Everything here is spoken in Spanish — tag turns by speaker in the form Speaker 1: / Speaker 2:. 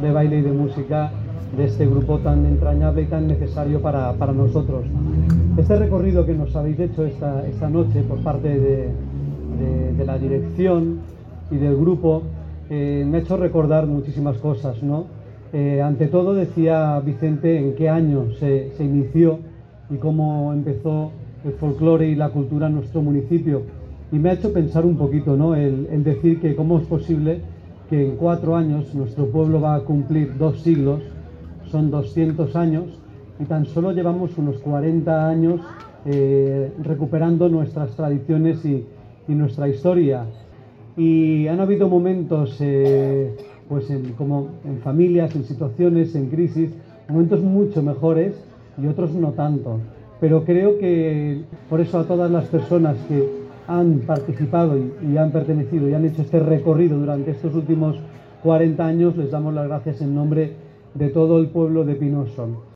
Speaker 1: de baile y de música de este grupo tan entrañable y tan necesario para nosotros. Este recorrido que nos habéis hecho esta noche por parte de la dirección y del grupo me ha hecho recordar muchísimas cosas, ¿no? Ante todo, decía Vicente en qué año se inició y cómo empezó el folclore y la cultura en nuestro municipio. Y me ha hecho pensar un poquito, ¿no? El decir que cómo es posible que en 4 años nuestro pueblo va a cumplir 2 siglos, son 200 años, y tan solo llevamos unos 40 años recuperando nuestras tradiciones y nuestra historia. Y han habido momentos, como en familias, en situaciones, en crisis, momentos mucho mejores y otros no tanto. Pero creo que por eso a todas las personas que han participado y han pertenecido y han hecho este recorrido durante estos últimos 40 años, les damos las gracias en nombre de todo el pueblo de Pinós Son.